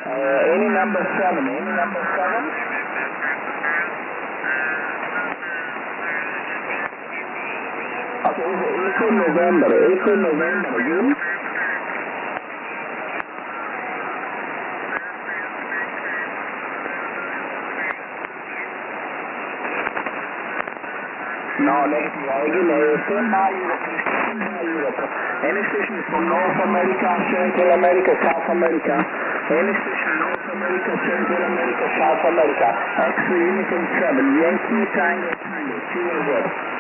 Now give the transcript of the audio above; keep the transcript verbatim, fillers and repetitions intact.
Uh, any number seven, any number seven? Okay, is it Echo November, Echo November, again? No, negative. Again, uh, stand by Europe, stand by Europe. Any station from North America, Central America, South America. Any station North America, Central America, South America. X-ray Uniform seven, Yankee Tango Tango, two one zero.